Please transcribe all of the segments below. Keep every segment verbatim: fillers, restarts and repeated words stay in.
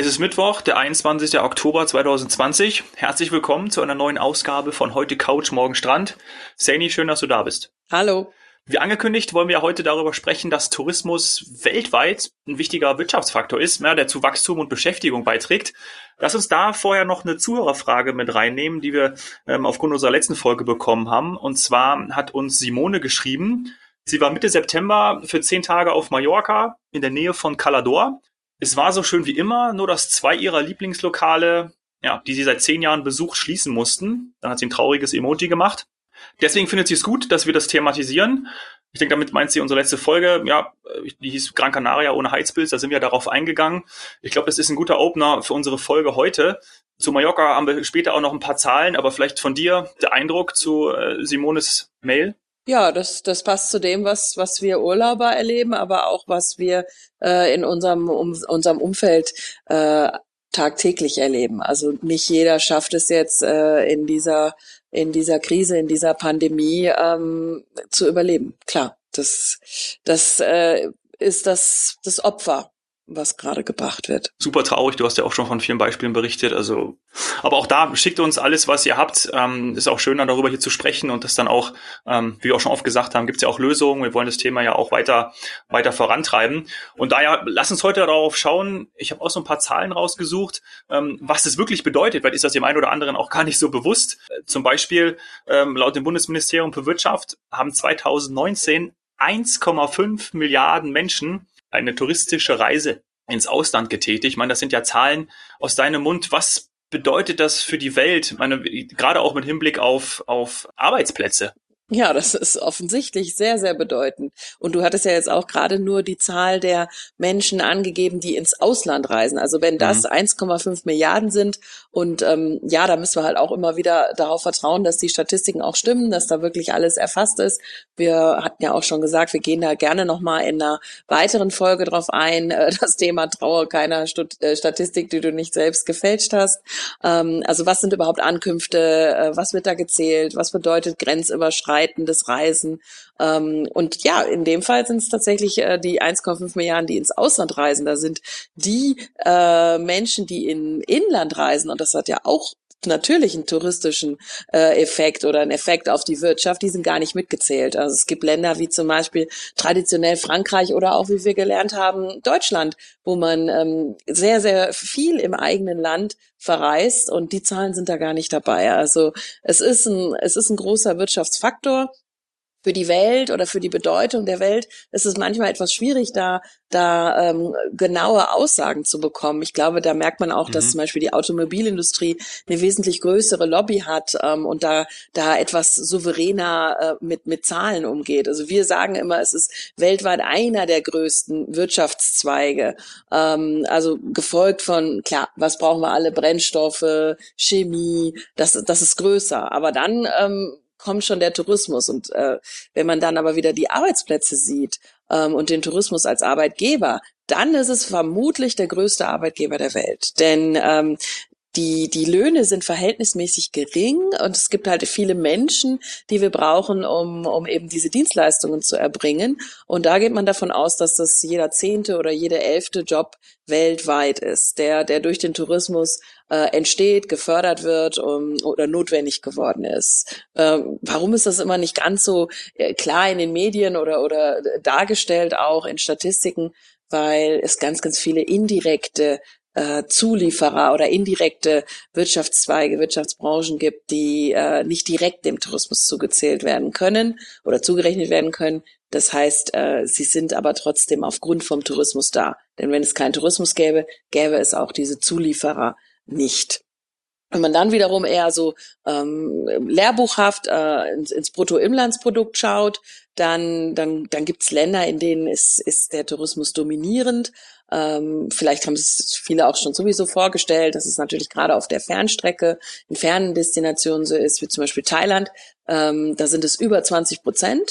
Es ist Mittwoch, der einundzwanzigster Oktober zweitausendzwanzig. Herzlich willkommen zu einer neuen Ausgabe von Heute Couch, Morgen Strand. Saini, schön, dass du da bist. Hallo. Wie angekündigt, wollen wir heute darüber sprechen, dass Tourismus weltweit ein wichtiger Wirtschaftsfaktor ist, ja, der zu Wachstum und Beschäftigung beiträgt. Lass uns da vorher noch eine Zuhörerfrage mit reinnehmen, die wir ähm, aufgrund unserer letzten Folge bekommen haben. Und zwar hat uns Simone geschrieben, sie war Mitte September für zehn Tage auf Mallorca in der Nähe von Calador. Es war so schön wie immer, nur dass zwei ihrer Lieblingslokale, ja, die sie seit zehn Jahren besucht, schließen mussten. Dann hat sie ein trauriges Emoji gemacht. Deswegen findet sie es gut, dass wir das thematisieren. Ich denke, damit meint sie unsere letzte Folge, ja, die hieß Gran Canaria ohne Heizpilz, da sind wir darauf eingegangen. Ich glaube, das ist ein guter Opener für unsere Folge heute. Zu Mallorca haben wir später auch noch ein paar Zahlen, aber vielleicht von dir der Eindruck zu äh, Simones Mail? Ja, das, das passt zu dem, was, was wir Urlauber erleben, aber auch was wir äh, in unserem, um, unserem Umfeld äh, tagtäglich erleben. Also nicht jeder schafft es jetzt äh, in dieser in dieser Krise, in dieser Pandemie ähm, zu überleben. Klar, das das äh, ist das das Opfer, was gerade gebracht wird. Super traurig, du hast ja auch schon von vielen Beispielen berichtet, also, aber auch da schickt uns alles, was ihr habt, ähm, ist auch schön, dann darüber hier zu sprechen und das dann auch, ähm, wie wir auch schon oft gesagt haben, gibt es ja auch Lösungen, wir wollen das Thema ja auch weiter weiter vorantreiben und daher, lass uns heute darauf schauen, ich habe auch so ein paar Zahlen rausgesucht, ähm, was das wirklich bedeutet, weil ist das dem einen oder anderen auch gar nicht so bewusst, äh, zum Beispiel, ähm, laut dem Bundesministerium für Wirtschaft haben zweitausendneunzehn eins Komma fünf Milliarden Menschen eine touristische Reise ins Ausland getätigt. Ich meine, das sind ja Zahlen aus deinem Mund. Was bedeutet das für die Welt? Ich meine, gerade auch mit Hinblick auf, auf Arbeitsplätze. Ja, das ist offensichtlich sehr, sehr bedeutend. Und du hattest ja jetzt auch gerade nur die Zahl der Menschen angegeben, die ins Ausland reisen. Also wenn das Mhm. eins Komma fünf Milliarden sind und ähm, ja, da müssen wir halt auch immer wieder darauf vertrauen, dass die Statistiken auch stimmen, dass da wirklich alles erfasst ist. Wir hatten ja auch schon gesagt, wir gehen da gerne nochmal in einer weiteren Folge drauf ein. Äh, das Thema Traue keiner Stud- äh, Statistik, die du nicht selbst gefälscht hast. Ähm, also was sind überhaupt Ankünfte? Äh, was wird da gezählt? Was bedeutet grenzüberschreitendes Reisen? Ähm, und ja, in dem Fall sind es tatsächlich äh, die eins Komma fünf Milliarden, die ins Ausland reisen. Da sind die äh, Menschen, die in Inland reisen, und das hat ja auch natürlich einen touristischen äh, Effekt oder einen Effekt auf die Wirtschaft, die sind gar nicht mitgezählt. Also es gibt Länder wie zum Beispiel traditionell Frankreich oder auch, wie wir gelernt haben, Deutschland, wo man ähm, sehr, sehr viel im eigenen Land verreist und die Zahlen sind da gar nicht dabei. Also es ist ein, es ist ein großer Wirtschaftsfaktor. Für die Welt oder für die Bedeutung der Welt ist es manchmal etwas schwierig, da da ähm, genaue Aussagen zu bekommen. Ich glaube, da merkt man auch, dass Mhm. zum Beispiel die Automobilindustrie eine wesentlich größere Lobby hat ähm, und da da etwas souveräner äh, mit mit Zahlen umgeht. Also wir sagen immer, es ist weltweit einer der größten Wirtschaftszweige. Ähm, also gefolgt von, klar, was brauchen wir alle? Brennstoffe, Chemie, das das ist größer. Aber dann ähm, kommt schon der Tourismus. Und äh, wenn man dann aber wieder die Arbeitsplätze sieht ähm, und den Tourismus als Arbeitgeber, dann ist es vermutlich der größte Arbeitgeber der Welt. Denn ähm, die die Löhne sind verhältnismäßig gering und es gibt halt viele Menschen, die wir brauchen, um um eben diese Dienstleistungen zu erbringen. Und da geht man davon aus, dass das jeder zehnte oder jeder elfte Job weltweit ist, der der durch den Tourismus äh, entsteht, gefördert wird um, oder notwendig geworden ist. Ähm, warum ist das immer nicht ganz so äh, klar in den Medien oder oder dargestellt auch in Statistiken? Weil es ganz, ganz viele indirekte äh, Zulieferer oder indirekte Wirtschaftszweige, Wirtschaftsbranchen gibt, die äh, nicht direkt dem Tourismus zugezählt werden können oder zugerechnet werden können. Das heißt, äh, sie sind aber trotzdem aufgrund vom Tourismus da. Denn wenn es keinen Tourismus gäbe, gäbe es auch diese Zulieferer nicht. Wenn man dann wiederum eher so ähm, lehrbuchhaft äh, ins, ins Bruttoinlandsprodukt schaut, dann dann dann gibt's Länder, in denen ist ist der Tourismus dominierend. Ähm, vielleicht haben es viele auch schon sowieso vorgestellt, dass es natürlich gerade auf der Fernstrecke in fernen Destinationen so ist, wie zum Beispiel Thailand. Ähm, da sind es über zwanzig Prozent.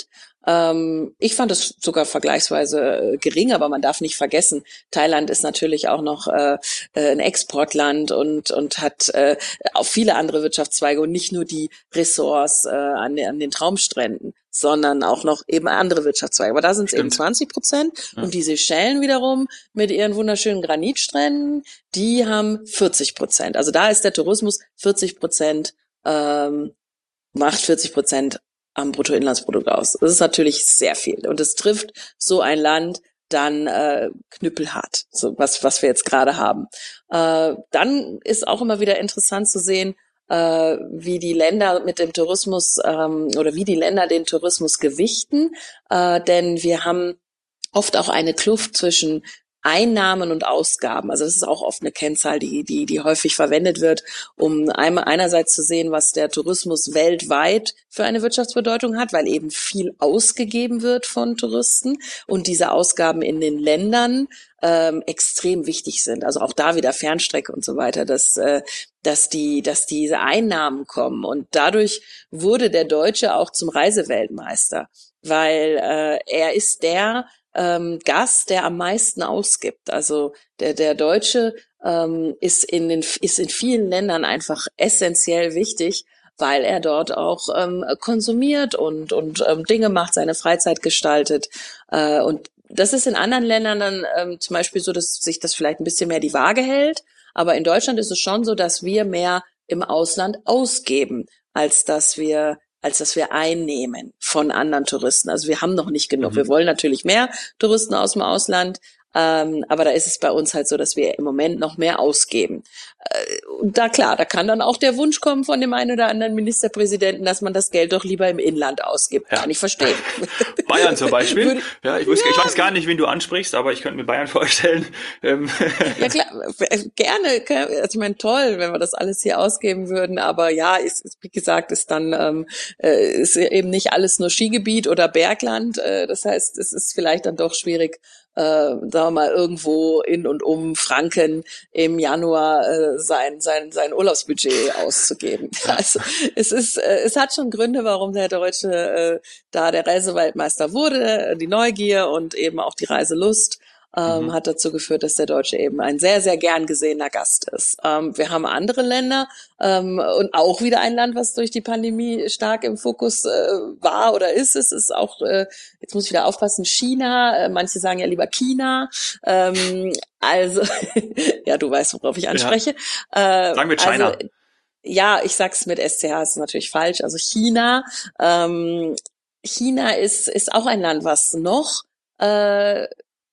Ähm, ich fand es sogar vergleichsweise äh, gering, aber man darf nicht vergessen, Thailand ist natürlich auch noch äh, äh, ein Exportland und und hat äh, auch viele andere Wirtschaftszweige und nicht nur die Ressorts äh, an, den, an den Traumstränden, sondern auch noch eben andere Wirtschaftszweige. Aber da sind es eben Stimmt. zwanzig Prozent Ja. und die Seychellen wiederum mit ihren wunderschönen Granitstränden, die haben vierzig Prozent. Also da ist der Tourismus vierzig Prozent, ähm, macht vierzig Prozent am Bruttoinlandsprodukt aus. Das ist natürlich sehr viel und es trifft so ein Land dann äh, knüppelhart, so was was wir jetzt gerade haben. Äh, dann ist auch immer wieder interessant zu sehen, äh, wie die Länder mit dem Tourismus ähm, oder wie die Länder den Tourismus gewichten, äh, denn wir haben oft auch eine Kluft zwischen Einnahmen und Ausgaben. Also das ist auch oft eine Kennzahl, die, die, die häufig verwendet wird, um einmal einerseits zu sehen, was der Tourismus weltweit für eine Wirtschaftsbedeutung hat, weil eben viel ausgegeben wird von Touristen und diese Ausgaben in den Ländern ähm, extrem wichtig sind. Also auch da wieder Fernstrecke und so weiter, dass, äh, dass die, dass diese Einnahmen kommen. Und dadurch wurde der Deutsche auch zum Reiseweltmeister, weil äh, er ist der ähm, Gast, der am meisten ausgibt. Also der der Deutsche ähm, ist in den ist in vielen Ländern einfach essentiell wichtig, weil er dort auch ähm, konsumiert und und ähm, Dinge macht, seine Freizeit gestaltet. Äh, und das ist in anderen Ländern dann ähm, zum Beispiel so, dass sich das vielleicht ein bisschen mehr die Waage hält. Aber in Deutschland ist es schon so, dass wir mehr im Ausland ausgeben, als dass wir als dass wir einnehmen von anderen Touristen. Also wir haben noch nicht genug. Mhm. Wir wollen natürlich mehr Touristen aus dem Ausland, ähm, aber da ist es bei uns halt so, dass wir im Moment noch mehr ausgeben. Äh, und da klar, da kann dann auch der Wunsch kommen von dem einen oder anderen Ministerpräsidenten, dass man das Geld doch lieber im Inland ausgibt. Ja. Kann ich verstehen. Bayern zum Beispiel. Würde- Ja, ich, weiß, Ja. ich weiß gar nicht, wen du ansprichst, aber ich könnte mir Bayern vorstellen. Ähm, Ja klar, gerne. gerne. Also ich meine, toll, wenn wir das alles hier ausgeben würden, aber ja, ist, ist wie gesagt, ist dann ähm, äh, ist eben nicht alles nur Skigebiet oder Bergland. Äh, das heißt, es ist vielleicht dann doch schwierig, äh, sagen wir mal, irgendwo in und um Franken im Januar äh, sein sein sein Urlaubsbudget auszugeben. Also es ist äh, es hat schon Gründe, warum der Deutsche äh, da der Reiseweltmeister wurde, die Neugier und eben auch die Reiselust. Ähm, Mhm. hat dazu geführt, dass der Deutsche eben ein sehr, sehr gern gesehener Gast ist. Ähm, wir haben andere Länder ähm, und auch wieder ein Land, was durch die Pandemie stark im Fokus äh, war oder ist. Es ist auch, äh, jetzt muss ich wieder aufpassen, China. Äh, manche sagen ja lieber China. Ähm, also, ja, du weißt, worauf ich anspreche. Äh, Sagen wir China. Also, ja, ich sag's mit S C H, ist natürlich falsch. Also China. Ähm, China ist ist auch ein Land, was noch äh,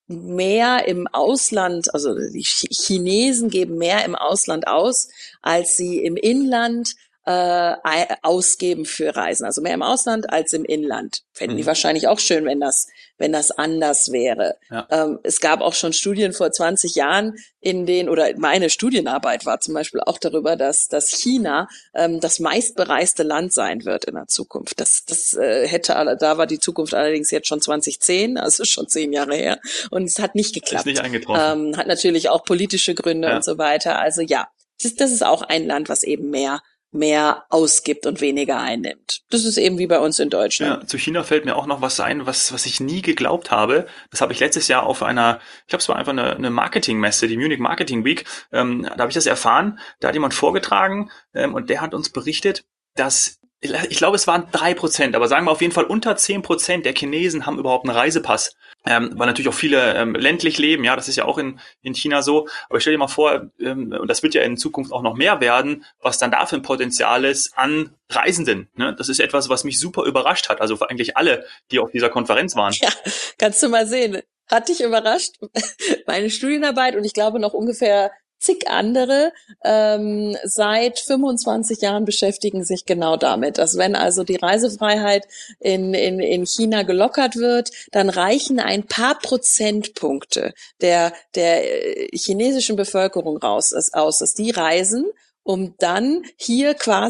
mehr im Ausland, also die Chinesen geben mehr im Ausland aus, als sie im Inland äh, ausgeben für Reisen. Also mehr im Ausland als im Inland. Fänden die Mhm. wahrscheinlich auch schön, wenn das, wenn das anders wäre. Ja. Ähm, es gab auch schon Studien vor zwanzig Jahren, in denen, oder meine Studienarbeit war zum Beispiel auch darüber, dass, dass China ähm, das meistbereiste Land sein wird in der Zukunft. Das, das äh, hätte, alle- da war die Zukunft allerdings jetzt schon zwanzig zehn, also schon zehn Jahre her. Und es hat nicht Ist geklappt. nicht eingetroffen. Ähm, hat natürlich auch politische Gründe Ja. und so weiter. Also ja, das, das ist auch ein Land, was eben mehr mehr ausgibt und weniger einnimmt. Das ist eben wie bei uns in Deutschland. Ja, zu China fällt mir auch noch was ein, was, was ich nie geglaubt habe. Das habe ich letztes Jahr auf einer, ich glaube, es war einfach eine, eine Marketingmesse, die Munich Marketing Week. Ähm, da habe ich das erfahren. Da hat jemand vorgetragen ähm, und der hat uns berichtet, dass, ich glaube, es waren drei Prozent, aber sagen wir auf jeden Fall unter zehn Prozent der Chinesen haben überhaupt einen Reisepass. Ähm, weil natürlich auch viele ähm, ländlich leben, ja, das ist ja auch in, in China so. Aber ich stell dir mal vor, ähm, und das wird ja in Zukunft auch noch mehr werden, was dann da für ein Potenzial ist an Reisenden. Ne? Das ist etwas, was mich super überrascht hat. Also für eigentlich alle, die auf dieser Konferenz waren. Ja, kannst du mal sehen. Hat dich überrascht? Meine Studienarbeit und ich glaube noch ungefähr zig andere ähm, seit fünfundzwanzig Jahren beschäftigen sich genau damit, dass wenn also die Reisefreiheit in, in, in China gelockert wird, dann reichen ein paar Prozentpunkte der, der äh, chinesischen Bevölkerung raus, ist, aus, dass die reisen, um dann hier quasi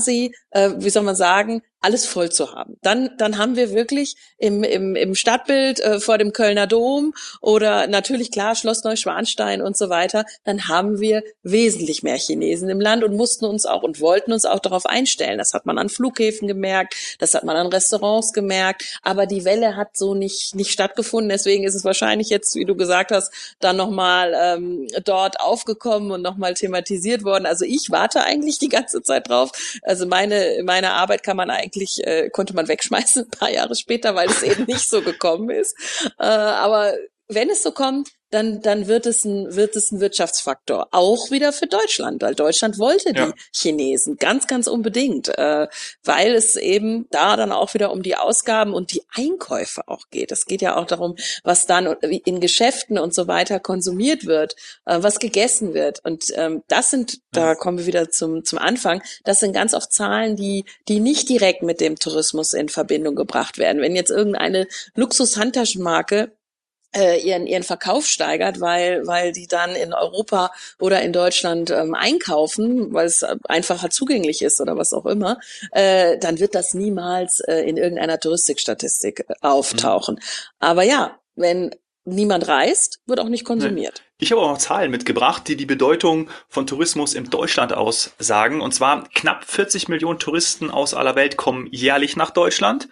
äh, wie soll man sagen, alles voll zu haben. Dann, dann haben wir wirklich im, im, im Stadtbild äh, vor dem Kölner Dom oder natürlich klar Schloss Neuschwanstein und so weiter, dann haben wir wesentlich mehr Chinesen im Land und mussten uns auch und wollten uns auch darauf einstellen. Das hat man an Flughäfen gemerkt, das hat man an Restaurants gemerkt, aber die Welle hat so nicht, nicht stattgefunden. Deswegen ist es wahrscheinlich jetzt, wie du gesagt hast, dann nochmal ähm, dort aufgekommen und nochmal thematisiert worden. Also ich warte eigentlich die ganze Zeit drauf. Also meine, meine Arbeit kann man eigentlich Eigentlich äh, konnte man wegschmeißen ein paar Jahre später, weil es eben nicht so gekommen ist. Äh, aber wenn es so kommt, dann dann wird es ein wird es ein Wirtschaftsfaktor, auch wieder für Deutschland, weil Deutschland wollte Ja. die Chinesen ganz ganz unbedingt, äh, weil es eben da dann auch wieder um die Ausgaben und die Einkäufe auch geht. Es geht ja auch darum, was dann in Geschäften und so weiter konsumiert wird, äh, was gegessen wird. Und ähm, das sind, da kommen wir wieder zum zum Anfang, das sind ganz oft Zahlen, die die nicht direkt mit dem Tourismus in Verbindung gebracht werden. Wenn jetzt irgendeine Luxus-Handtaschenmarke äh, ihren ihren Verkauf steigert, weil weil die dann in Europa oder in Deutschland ähm, einkaufen, weil es einfacher zugänglich ist oder was auch immer, äh, dann wird das niemals äh, in irgendeiner Touristikstatistik auftauchen. Mhm. Aber ja, wenn niemand reist, wird auch nicht konsumiert. Ich habe auch noch Zahlen mitgebracht, die die Bedeutung von Tourismus in Deutschland aussagen. Und zwar knapp vierzig Millionen Touristen aus aller Welt kommen jährlich nach Deutschland.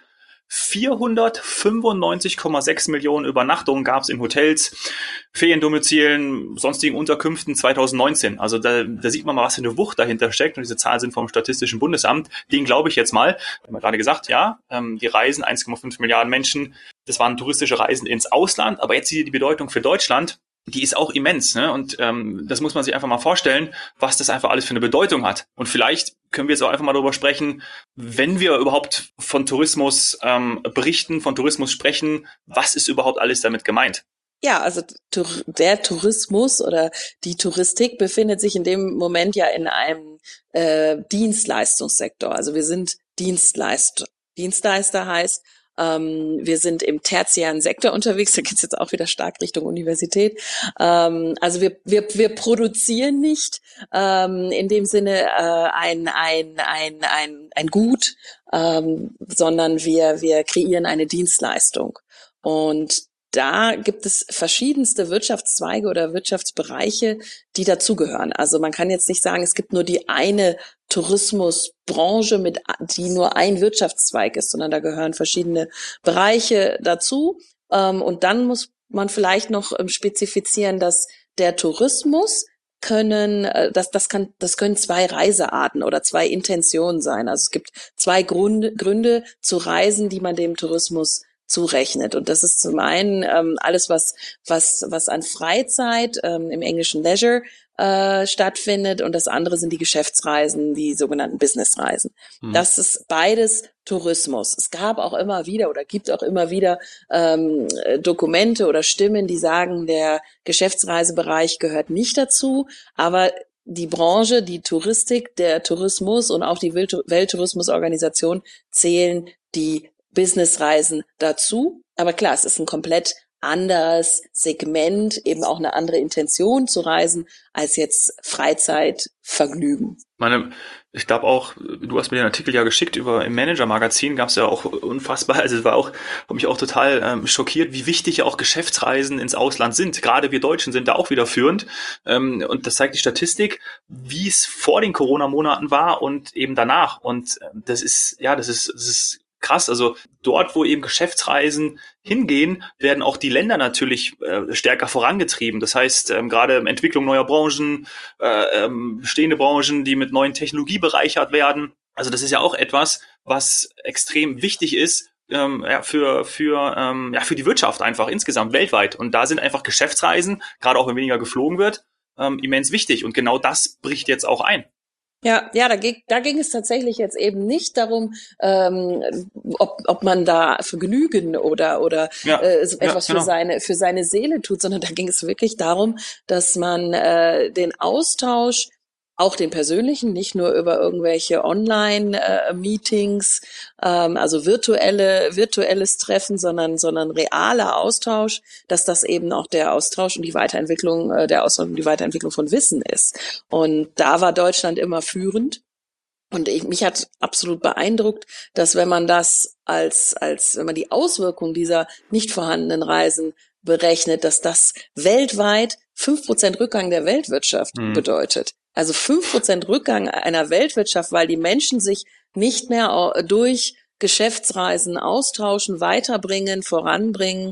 vierhundertfünfundneunzig Komma sechs Millionen Übernachtungen gab es in Hotels, Feriendomizilen, sonstigen Unterkünften zweitausendneunzehn. Also da, da sieht man mal, was für eine Wucht dahinter steckt. Und diese Zahlen sind vom Statistischen Bundesamt. Den glaube ich jetzt mal. Wir haben ja gerade gesagt, ja, ähm, die Reisen, eins Komma fünf Milliarden Menschen, das waren touristische Reisen ins Ausland. Aber jetzt hier die Bedeutung für Deutschland. Die ist auch immens, ne? Und ähm, das muss man sich einfach mal vorstellen, was das einfach alles für eine Bedeutung hat. Und vielleicht können wir jetzt auch einfach mal darüber sprechen, wenn wir überhaupt von Tourismus ähm, berichten, von Tourismus sprechen, was ist überhaupt alles damit gemeint? Ja, also der Tourismus oder die Touristik befindet sich in dem Moment ja in einem äh, Dienstleistungssektor. Also wir sind Dienstleister. Dienstleister heißt, Ähm, wir sind im tertiären Sektor unterwegs, da geht's jetzt auch wieder stark Richtung Universität. Ähm, also wir, wir, wir produzieren nicht ähm, in dem Sinne äh, ein, ein, ein, ein, ein Gut, ähm, sondern wir, wir kreieren eine Dienstleistung. Und da gibt es verschiedenste Wirtschaftszweige oder Wirtschaftsbereiche, die dazugehören. Also man kann jetzt nicht sagen, es gibt nur die eine Tourismusbranche, mit, die nur ein Wirtschaftszweig ist, sondern da gehören verschiedene Bereiche dazu. Und dann muss man vielleicht noch spezifizieren, dass der Tourismus können, das, das kann, das können zwei Reisearten oder zwei Intentionen sein. Also es gibt zwei Gründe, Gründe zu reisen, die man dem Tourismus zurechnet. Und das ist zum einen ähm, alles, was was was an Freizeit, ähm, im Englischen Leisure, äh, stattfindet. Und das andere sind die Geschäftsreisen, die sogenannten Businessreisen. Mhm. Das ist beides Tourismus. Es gab auch immer wieder oder gibt auch immer wieder ähm, Dokumente oder Stimmen, die sagen, der Geschäftsreisebereich gehört nicht dazu. Aber die Branche, die Touristik, der Tourismus und auch die Welttourismusorganisation zählen die Businessreisen dazu. Aber klar, es ist ein komplett anderes Segment, eben auch eine andere Intention zu reisen, als jetzt Freizeitvergnügen. Meine, ich glaube auch, du hast mir den Artikel ja geschickt über im Manager-Magazin, gab es ja auch unfassbar, also es war auch, hat mich auch total ähm, schockiert, wie wichtig ja auch Geschäftsreisen ins Ausland sind. Gerade wir Deutschen sind da auch wieder führend. Ähm, und das zeigt die Statistik, wie es vor den Corona-Monaten war und eben danach. Und äh, das ist, ja, das ist, das ist krass. Also dort, wo eben Geschäftsreisen hingehen, werden auch die Länder natürlich äh, stärker vorangetrieben. Das heißt, ähm, gerade Entwicklung neuer Branchen, äh, ähm, bestehende Branchen, die mit neuen Technologie bereichert werden. Also das ist ja auch etwas, was extrem wichtig ist ähm, ja, für für ähm, ja für die Wirtschaft einfach insgesamt weltweit. Und da sind einfach Geschäftsreisen, gerade auch wenn weniger geflogen wird, ähm, immens wichtig. Und genau das bricht jetzt auch ein. Ja, ja, da ging, da ging es tatsächlich jetzt eben nicht darum, ähm, ob, ob man da Vergnügen oder oder ja, äh, etwas ja, genau. für seine für seine Seele tut, sondern da ging es wirklich darum, dass man äh, den Austausch, auch den persönlichen, nicht nur über irgendwelche Online-Meetings, ähm, also virtuelle, virtuelles Treffen, sondern, sondern realer Austausch, dass das eben auch der Austausch und die Weiterentwicklung, äh, der Austausch und die Weiterentwicklung von Wissen ist. Und da war Deutschland immer führend. Und ich, mich hat absolut beeindruckt, dass wenn man das als, als, wenn man die Auswirkungen dieser nicht vorhandenen Reisen berechnet, dass das weltweit fünf Prozent Rückgang der Weltwirtschaft Mhm. bedeutet. Also fünf Prozent Rückgang einer Weltwirtschaft, weil die Menschen sich nicht mehr durch Geschäftsreisen austauschen, weiterbringen, voranbringen.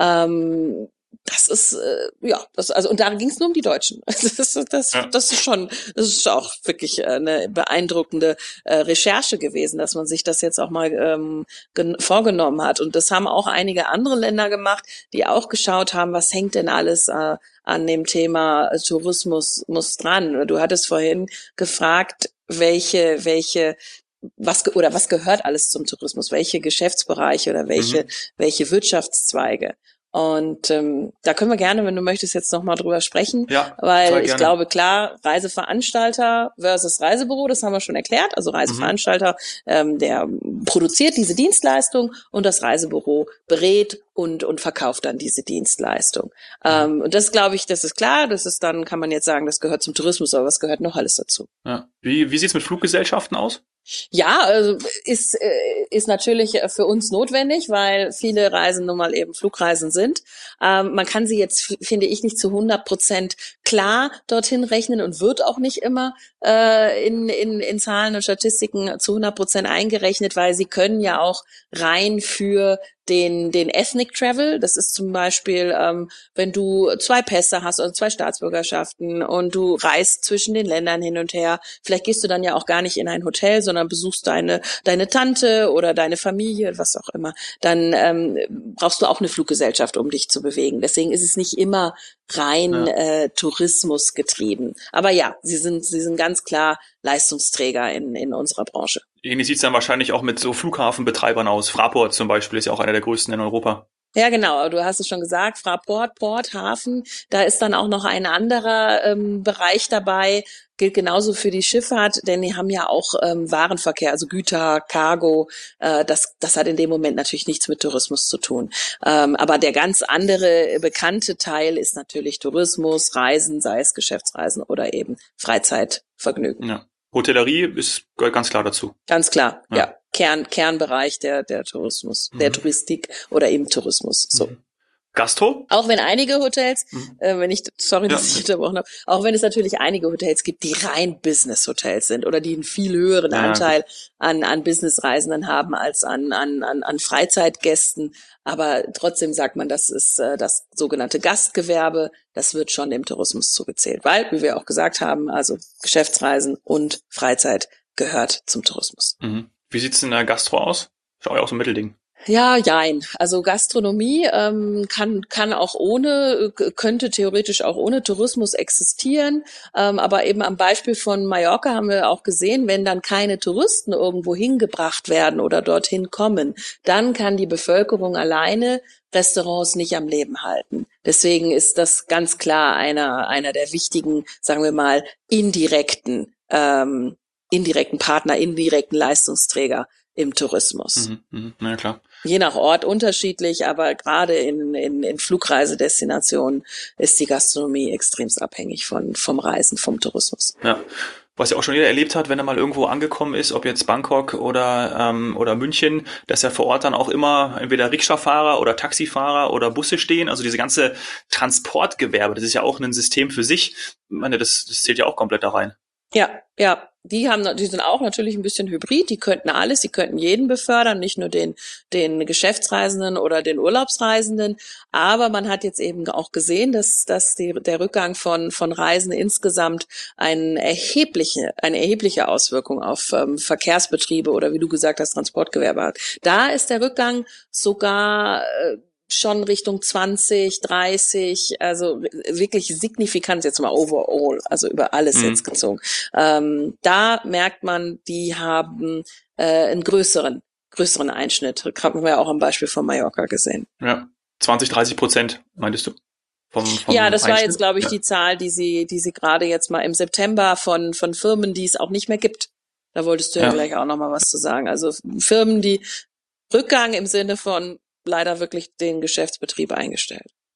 Ähm, das ist, äh, ja, das, also, und da ging es nur um die Deutschen. Das ist, das, Ja. das ist schon, das ist auch wirklich eine beeindruckende äh, Recherche gewesen, dass man sich das jetzt auch mal ähm, gen- vorgenommen hat. Und das haben auch einige andere Länder gemacht, die auch geschaut haben, was hängt denn alles äh, an dem Thema äh, Tourismus muss dran. Du hattest vorhin gefragt, welche, welche was ge- oder was gehört alles zum Tourismus, welche Geschäftsbereiche oder welche Mhm. welche Wirtschaftszweige. Und ähm, da können wir gerne, wenn du möchtest, jetzt nochmal drüber sprechen, Ja, weil total ich gerne. glaube, klar, Reiseveranstalter versus Reisebüro, das haben wir schon erklärt. Also Mhm. Reiseveranstalter, ähm, der produziert diese Dienstleistung und das Reisebüro berät und und verkauft dann diese Dienstleistung. Mhm. Ähm, und das glaube ich, das ist klar. Das ist dann, kann man jetzt sagen, das gehört zum Tourismus, aber was gehört noch alles dazu? Ja. Wie, wie sieht's mit Fluggesellschaften aus? Ja, also ist äh, ist natürlich äh, für uns notwendig, weil viele Reisen nun mal eben Flugreisen sind. Ähm, man kann sie jetzt, f- finde ich, nicht zu hundert Prozent klar dorthin rechnen und wird auch nicht immer äh, in, in, in Zahlen und Statistiken zu hundert Prozent eingerechnet, weil sie können ja auch rein für den den Ethnic Travel, das ist zum Beispiel, ähm, wenn du zwei Pässe hast oder zwei Staatsbürgerschaften und du reist zwischen den Ländern hin und her, vielleicht gehst du dann ja auch gar nicht in ein Hotel, sondern besuchst deine deine Tante oder deine Familie, was auch immer, dann ähm, brauchst du auch eine Fluggesellschaft, um dich zu bewegen. Deswegen ist es nicht immer rein Ja. äh, Tourismus getrieben. Aber ja, sie sind sie sind ganz klar Leistungsträger in in unserer Branche. Ähnlich sieht's dann wahrscheinlich auch mit so Flughafenbetreibern aus. Fraport zum Beispiel ist ja auch einer der größten in Europa. Ja, genau. Aber du hast es schon gesagt, Fraport, Port, Hafen. Da ist dann auch noch ein anderer ähm, Bereich dabei. Gilt genauso für die Schifffahrt, denn die haben ja auch ähm, Warenverkehr, also Güter, Cargo. Äh, das, das hat in dem Moment natürlich nichts mit Tourismus zu tun. Ähm, aber der ganz andere bekannte Teil ist natürlich Tourismus, Reisen, sei es Geschäftsreisen oder eben Freizeitvergnügen. Ja. Hotellerie ist gehört ganz klar dazu. Ganz klar, Ja. ja. Kern, Kernbereich der, der Tourismus, der Mhm. Touristik oder eben Tourismus. So. Mhm. Gastro? Auch wenn einige Hotels, Mhm. äh, wenn ich, sorry, Ja. dass ich unterbrochen habe, auch wenn es natürlich einige Hotels gibt, die rein Business-Hotels sind oder die einen viel höheren Ja, Anteil an, an Businessreisenden haben als an, an, an, an Freizeitgästen. Aber trotzdem sagt man, das ist äh, das sogenannte Gastgewerbe, das wird schon dem Tourismus zugezählt. Weil, wie wir auch gesagt haben, also Geschäftsreisen und Freizeit gehört zum Tourismus. Mhm. Wie sieht's in der Gastro aus? Ist auch ja auch so ein Mittelding. Ja, jein. Also Gastronomie ähm, kann kann auch ohne, k- könnte theoretisch auch ohne Tourismus existieren. Ähm, aber eben am Beispiel von Mallorca haben wir auch gesehen, wenn dann keine Touristen irgendwo hingebracht werden oder dorthin kommen, dann kann die Bevölkerung alleine Restaurants nicht am Leben halten. Deswegen ist das ganz klar einer einer der wichtigen, sagen wir mal, indirekten ähm, indirekten Partner, indirekten Leistungsträger im Tourismus. Mhm. Mhm. Na ja, klar. Je nach Ort unterschiedlich, aber gerade in, in, in Flugreisedestinationen ist die Gastronomie extremst abhängig von, vom Reisen, vom Tourismus. Ja. Was ja auch schon jeder erlebt hat, wenn er mal irgendwo angekommen ist, ob jetzt Bangkok oder ähm, oder München, dass ja vor Ort dann auch immer entweder Rikscha-Fahrer oder Taxifahrer oder Busse stehen. Also diese ganze Transportgewerbe, das ist ja auch ein System für sich. Ich meine, das, das zählt ja auch komplett da rein. Ja, ja. Die haben, die sind auch natürlich ein bisschen hybrid. Die könnten alles, die könnten jeden befördern, nicht nur den, den Geschäftsreisenden oder den Urlaubsreisenden. Aber man hat jetzt eben auch gesehen, dass, dass die, der Rückgang von, von Reisen insgesamt eine erhebliche, eine erhebliche Auswirkung auf ähm, Verkehrsbetriebe oder wie du gesagt hast, Transportgewerbe hat. Da ist der Rückgang sogar äh, schon Richtung zwanzig, dreißig, also wirklich signifikant jetzt mal overall, also über alles Mhm. jetzt gezogen. Ähm, da merkt man, die haben äh, einen größeren, größeren Einschnitt. Haben wir ja auch am Beispiel von Mallorca gesehen. Ja. zwanzig, dreißig Prozent, meintest du? Vom, vom Ja, das war Einschnitt? jetzt, glaube ich, Ja. die Zahl, die sie, die sie gerade jetzt mal im September von, von Firmen, die es auch nicht mehr gibt. Da wolltest du ja, Ja. gleich auch noch mal was zu sagen. Also Firmen, die Rückgang im Sinne von leider wirklich den Geschäftsbetrieb eingestellt.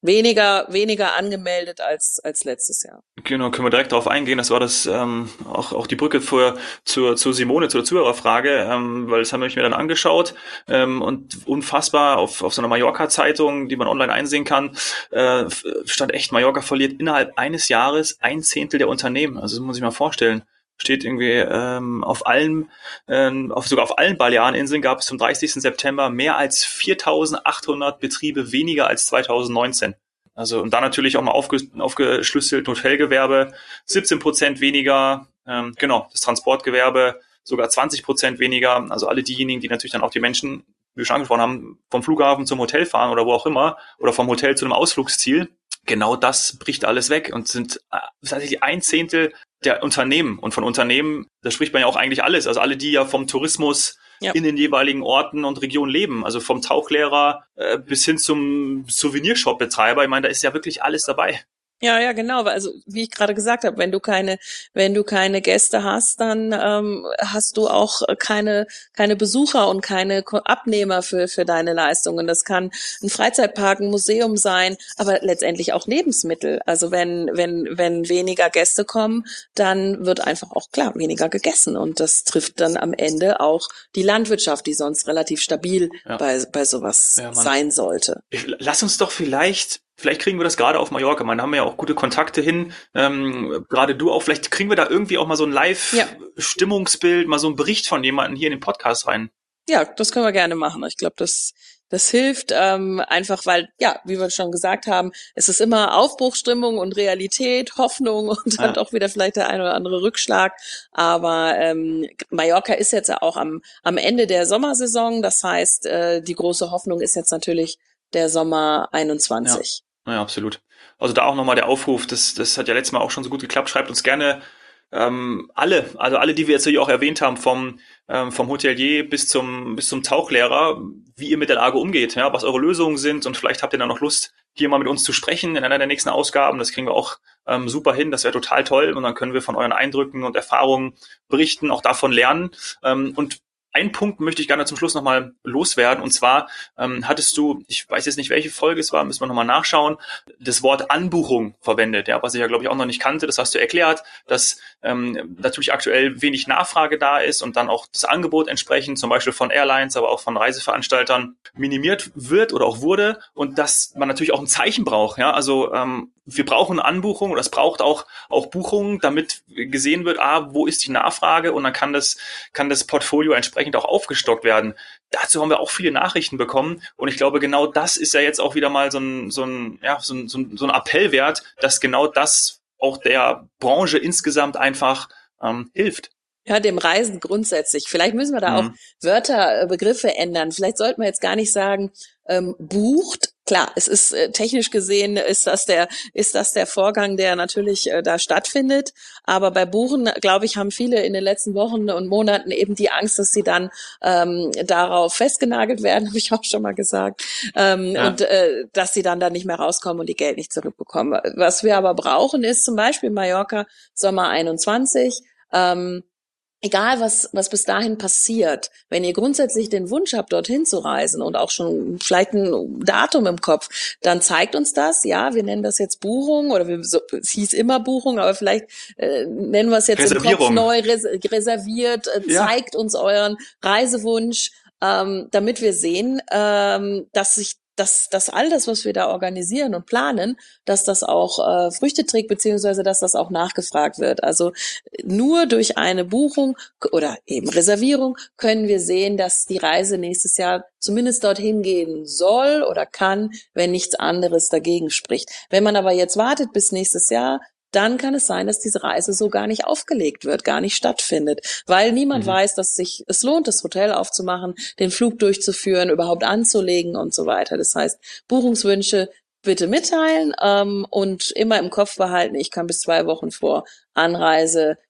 Weniger, weniger angemeldet als, als letztes Jahr. Genau, können wir direkt darauf eingehen. Das war das ähm, auch auch die Brücke für zur zu Simone, zur Zuhörerfrage, ähm, weil das habe ich mir dann angeschaut ähm, und unfassbar auf auf so einer Mallorca-Zeitung, die man online einsehen kann, äh, stand echt, Mallorca verliert innerhalb eines Jahres ein Zehntel der Unternehmen. Also das muss ich mal vorstellen. Steht irgendwie ähm, auf allen, ähm, auf, sogar auf allen Baleareninseln gab es zum dreißigsten September mehr als viertausendachthundert Betriebe weniger als zweitausendneunzehn. Also und dann natürlich auch mal aufge, aufgeschlüsselt Hotelgewerbe, siebzehn Prozent weniger, ähm, genau, das Transportgewerbe sogar zwanzig Prozent weniger. Also alle diejenigen, die natürlich dann auch die Menschen, wie wir schon angesprochen haben, vom Flughafen zum Hotel fahren oder wo auch immer oder vom Hotel zu einem Ausflugsziel. Genau das bricht alles weg und sind äh, tatsächlich ein Zehntel der Unternehmen. Und von Unternehmen, da spricht man ja auch eigentlich alles. Also alle, die ja vom Tourismus ja. in den jeweiligen Orten und Regionen leben. Also vom Tauchlehrer äh, bis hin zum Souvenirshop-Betreiber. Ich meine, da ist ja wirklich alles dabei. Ja, ja, genau. Also wie ich gerade gesagt habe, wenn du keine, wenn du keine Gäste hast, dann ähm, hast du auch keine keine Besucher und keine Abnehmer für für deine Leistungen. Das kann ein Freizeitpark, ein Museum sein, aber letztendlich auch Lebensmittel. Also wenn wenn wenn weniger Gäste kommen, dann wird einfach auch klar weniger gegessen und das trifft dann am Ende auch die Landwirtschaft, die sonst relativ stabil ja. bei bei sowas ja, sein sollte. Ich, lass uns doch vielleicht Vielleicht kriegen wir das gerade auf Mallorca. Man haben ja auch gute Kontakte hin. Ähm, gerade du auch. Vielleicht kriegen wir da irgendwie auch mal so ein Live-Stimmungsbild, ja. mal so einen Bericht von jemandem hier in den Podcast rein. Ja, das können wir gerne machen. Ich glaube, das das hilft ähm, einfach, weil, ja, wie wir schon gesagt haben, es ist immer Aufbruchsstimmung und Realität, Hoffnung und dann ja. doch wieder vielleicht der ein oder andere Rückschlag. Aber ähm, Mallorca ist jetzt ja auch am am Ende der Sommersaison. Das heißt, äh, die große Hoffnung ist jetzt natürlich der Sommer einundzwanzig. Ja, ja, absolut. Also da auch nochmal der Aufruf, das, das hat ja letztes Mal auch schon so gut geklappt. Schreibt uns gerne ähm, alle, also alle, die wir jetzt hier auch erwähnt haben, vom ähm, vom Hotelier bis zum bis zum Tauchlehrer, wie ihr mit der Lage umgeht, ja, was eure Lösungen sind und vielleicht habt ihr dann noch Lust, hier mal mit uns zu sprechen in einer der nächsten Ausgaben. Das kriegen wir auch ähm, super hin, das wäre total toll und dann können wir von euren Eindrücken und Erfahrungen berichten, auch davon lernen ähm, und einen Punkt möchte ich gerne zum Schluss nochmal loswerden. Und zwar ähm, hattest du, ich weiß jetzt nicht, welche Folge es war, müssen wir nochmal nachschauen, das Wort Anbuchung verwendet, ja, was ich ja, glaube ich, auch noch nicht kannte. Das hast du erklärt, dass ähm, natürlich aktuell wenig Nachfrage da ist und dann auch das Angebot entsprechend, zum Beispiel von Airlines, aber auch von Reiseveranstaltern, minimiert wird oder auch wurde. Und dass man natürlich auch ein Zeichen braucht. Ja, also ähm, wir brauchen Anbuchungen oder es braucht auch auch Buchungen, damit gesehen wird, ah, wo ist die Nachfrage und dann kann das kann das Portfolio entsprechend auch aufgestockt werden. Dazu haben wir auch viele Nachrichten bekommen und ich glaube, genau das ist ja jetzt auch wieder mal so ein so ein ja so ein, so ein, so ein Appell wert, dass genau das auch der Branche insgesamt einfach ähm, hilft. Ja, dem Reisen grundsätzlich. Vielleicht müssen wir da mhm. auch Wörter, Begriffe ändern. Vielleicht sollten wir jetzt gar nicht sagen, ähm, bucht. Klar, es ist äh, technisch gesehen ist das der ist das der Vorgang, der natürlich äh, da stattfindet. Aber bei Buchen, glaube ich, haben viele in den letzten Wochen und Monaten eben die Angst, dass sie dann ähm, darauf festgenagelt werden, habe ich auch schon mal gesagt, ähm, ja. und äh, dass sie dann da nicht mehr rauskommen und die Geld nicht zurückbekommen. Was wir aber brauchen, ist zum Beispiel Mallorca Sommer einundzwanzig. Ähm, Egal, was was bis dahin passiert, wenn ihr grundsätzlich den Wunsch habt, dorthin zu reisen und auch schon vielleicht ein Datum im Kopf, dann zeigt uns das. Ja, wir nennen das jetzt Buchung oder wir, so, es hieß immer Buchung, aber vielleicht äh, nennen wir es jetzt im Kopf neu res, reserviert. Äh, ja. Zeigt uns euren Reisewunsch, ähm, damit wir sehen, ähm, dass sich dass, dass all das, was wir da organisieren und planen, dass das auch äh, Früchte trägt, beziehungsweise dass das auch nachgefragt wird. Also nur durch eine Buchung oder eben Reservierung können wir sehen, dass die Reise nächstes Jahr zumindest dorthin gehen soll oder kann, wenn nichts anderes dagegen spricht. Wenn man aber jetzt wartet bis nächstes Jahr, dann kann es sein, dass diese Reise so gar nicht aufgelegt wird, gar nicht stattfindet, weil niemand mhm. weiß, dass sich es lohnt, das Hotel aufzumachen, den Flug durchzuführen, überhaupt anzulegen und so weiter. Das heißt, Buchungswünsche bitte mitteilen ähm, und immer im Kopf behalten, ich kann bis zwei Wochen vor Anreise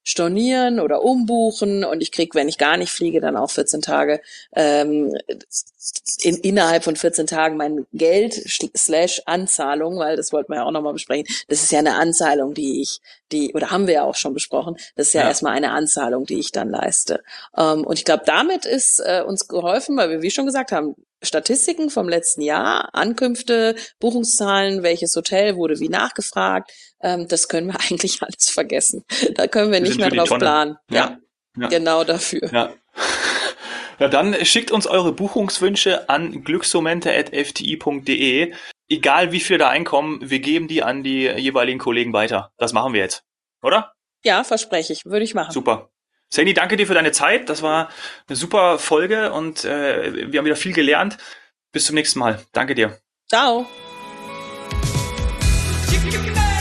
stornieren oder umbuchen und ich krieg, wenn ich gar nicht fliege, dann auch vierzehn Tage ähm, in, innerhalb von vierzehn Tagen mein Geld slash Anzahlung, weil das wollten wir ja auch nochmal besprechen. Das ist ja eine Anzahlung, die ich, die, oder haben wir ja auch schon besprochen, das ist ja, ja. erstmal eine Anzahlung, die ich dann leiste. Ähm, und ich glaube, damit ist äh, uns geholfen, weil wir, wie schon gesagt haben, Statistiken vom letzten Jahr, Ankünfte, Buchungszahlen, welches Hotel wurde wie nachgefragt, ähm, das können wir eigentlich alles vergessen. Da können wir, wir nicht mehr drauf planen. Ja, ja, genau dafür. Ja. Ja, dann schickt uns eure Buchungswünsche an glücksmomente at f t i punkt d e. Egal wie viel da einkommen, wir geben die an die jeweiligen Kollegen weiter. Das machen wir jetzt, oder? Ja, verspreche ich. Würde ich machen. Super. Sandy, danke dir für deine Zeit. Das war eine super Folge und äh, wir haben wieder viel gelernt. Bis zum nächsten Mal. Danke dir. Ciao.